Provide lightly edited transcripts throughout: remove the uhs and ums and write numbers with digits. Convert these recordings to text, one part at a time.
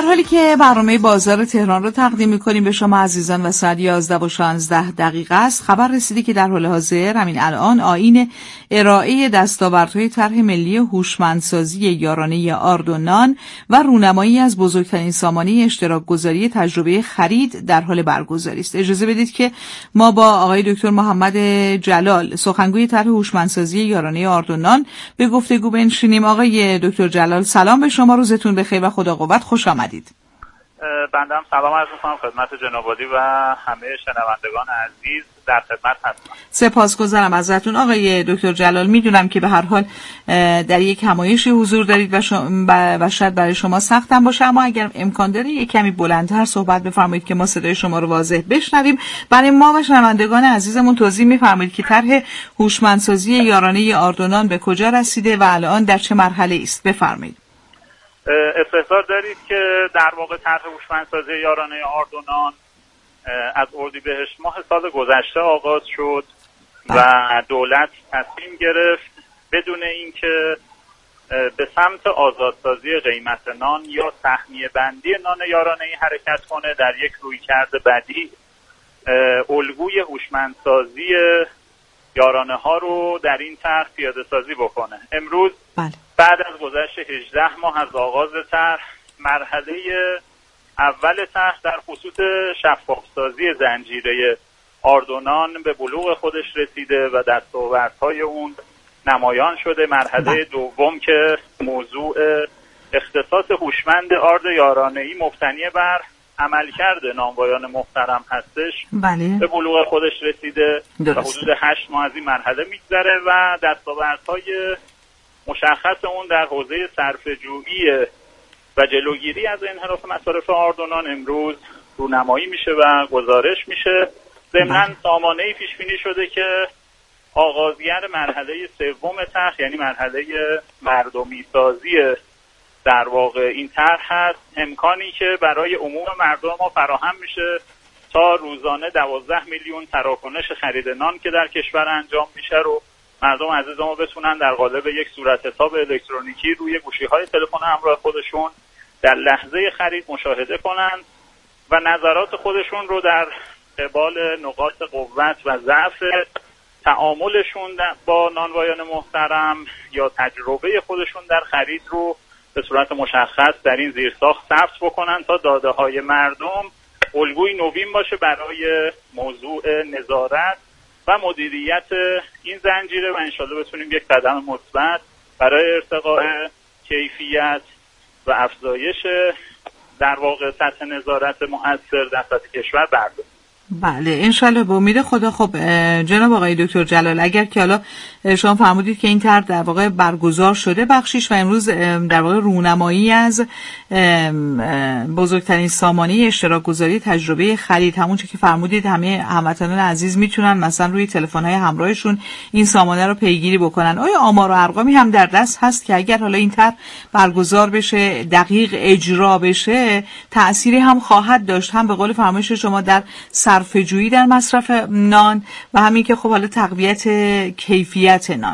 در حالی که برنامه بازار تهران رو تقدیم می‌کنیم به شما عزیزان و ساعت 11:16 است، خبر رسیده که در حال حاضر همین الان آیین ارائه دستاوردهای طرح ملی هوشمندسازی یارانه آرد و نان و رونمایی از بزرگترین سامانه اشتراک گذاری تجربه خرید در حال برگزاری است. اجازه بدید که ما با آقای دکتر محمد جلال، سخنگوی طرح هوشمندسازی یارانه آرد و نان، به گفتگو بنشینیم. آقای دکتر جلال، سلام به شما، روزتون بخیر و خدا قوت. خوش آمدید. بنده هم سلام عرض می‌کنم خدمت جناب عالی و همه شنوندگان عزیز، در خدمت هستم. سپاسگزارم ازتون. آقای دکتر جلال، میدونم که به هر حال در یک همایشی حضور دارید و شاید برای شما سخت هم باشه، اما اگر امکان داره یک کمی بلندتر صحبت بفرمایید که ما صدای شما رو واضح بشنویم. برای ما و شنوندگان عزیزمون توضیح می‌فرمایید که طرح هوشمندسازی یارانه آرد و نان به کجا رسیده و الان در چه مرحله است؟ بفرمایید. استحضار دارید که در واقع طرح هوشمندسازی یارانه آرد و نان از اردیبهشت ماه سال گذشته آغاز شد و دولت تصمیم گرفت بدون اینکه به سمت آزادسازی قیمت نان یا سهمیه بندی نان یارانه‌ای حرکت کنه، در یک رویکرد بدیع الگوی هوشمندسازی یارانه ها رو در این طرح پیاده سازی بکنه. امروز بعد از گذشت 18 ماه از آغاز طرح، مرحله اول طرح در خصوص شفاف‌سازی زنجیره آرد و نان به بلوغ خودش رسیده و دستاوردهای اون نمایان شده. مرحله دوم که موضوع اختصاص هوشمند آرد یارانه‌ای مبتنی بر عملکرد نانوایان محترم هستش، به بلوغ خودش رسیده و حدود 8 ماه از این مرحله میگذره و دستاوردهای مشخص اون در حوزه صرفه‌جویی و جلوگیری از انحراف مصارف آرد و نان امروز رونمایی میشه و گزارش میشه. ضمناً سامانه‌ای پیش بینی شده که آغازگر مرحله سوم طرح، یعنی مرحله مردمی سازی در واقع این طرح هست، امکانی که برای عموم مردم ما فراهم میشه تا روزانه 12 میلیون تراکنش خرید نان که در کشور انجام میشه رو مردم عزیز ما بتونن در قالب یک صورت حساب الکترونیکی روی گوشی‌های تلفن همراه خودشون در لحظه خرید مشاهده کنن و نظرات خودشون رو در قبال نقاط قوت و ضعف تعاملشون با نانوایان محترم یا تجربه خودشون در خرید رو به صورت مشخص در این زیرساخت ثبت بکنن تا داده‌های مردم الگوی نوین باشه برای موضوع نظارت و مدیریت این زنجیره و انشالله بتونیم یک قدم مثبت برای ارتقاء کیفیت و افزایش در واقع سطح نظارت مؤثر در سطح کشور برداریم. بله انشالله به امید خدا. خب جناب آقای دکتر جلال، اگر که حالا شما فرمودید که این طرح در واقع برگزار شده بخشیش و امروز در واقع رونمایی از بزرگترین سامانه اشتراک گذاری تجربه خرید، همون چیزی که فرمودید همه هموطنان عزیز میتونن مثلا روی تلفن‌های همراهشون این سامانه رو پیگیری بکنن. آیا آمار و ارقامی هم در دست هست که اگر حالا این طرح برگزار بشه، دقیق اجرا بشه، تأثیری هم خواهد داشت، هم به قول فرمایش شما در صرفه‌جویی در مصرف نان و همین که خب حالا تقویت کیفیت نان؟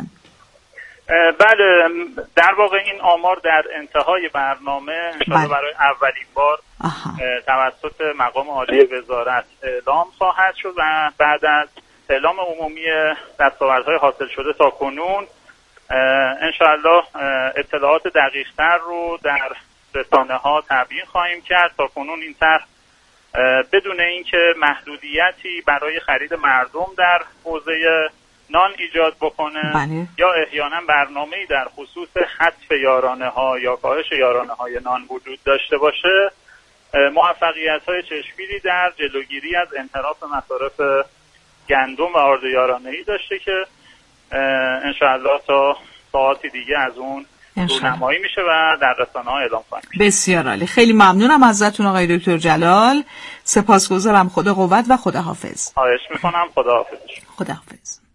بله، در واقع این آمار در انتهای برنامه برای اولین بار توسط مقام عالی وزارت اعلام خواهد شد و بعد از اعلام عمومی دستاوردهای حاصل شده تا کنون انشاءالله اطلاعات دقیق‌تر رو در رسانه‌ها تبیین خواهیم کرد. تا کنون این طرح بدون اینکه محدودیتی برای خرید مردم در حوزه نان ایجاد بکنه یا احیانا برنامه‌ای در خصوص حذف یارانه‌ها یا کاهش یارانه‌های نان وجود داشته باشه، موفقیت‌های چشمگیری در جلوگیری از انحراف مصارف گندم و آرد یارانه‌ای داشته که انشاءالله تا ساعتی دیگه از اون رونمایی میشه و در رسانه‌ها اعلام خواهیم کرد. بسیار عالی، خیلی ممنونم ازتون آقای دکتر جلال، سپاسگزارم. خدا قوت و خدا حافظ. خواهش میکنم. خدا حافظ. خدا حافظ.